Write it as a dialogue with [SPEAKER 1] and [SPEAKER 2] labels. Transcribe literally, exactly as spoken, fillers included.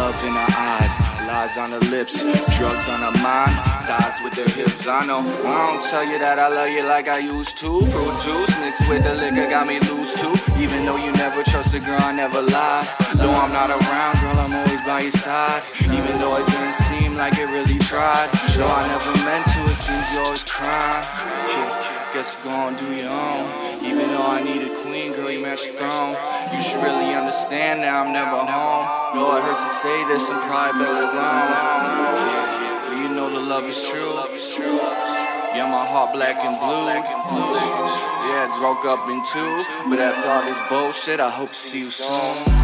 [SPEAKER 1] love in her eyes, lies on her lips, drugs on her mind, thighs with her hips. I know I don't tell you that I love you like I used to. Fruit juice mixed with the liquor got me loose too. Even though you never trust a girl, I never lied. Though I'm not around, girl, I'm always by your side. Even though it didn't seem like it really tried. Though I never meant to, it seems you always crying. Yeah, guess go on, do your own. Even though I need a queen, girl, you match the throne. You should really understand that I'm never home. No, it hurts to say this, I'm probably best alone. Yeah, but you know the love is true. Yeah, my heart black and blue. Yeah, it's broke up in two. But after all this bullshit, I hope to see you soon.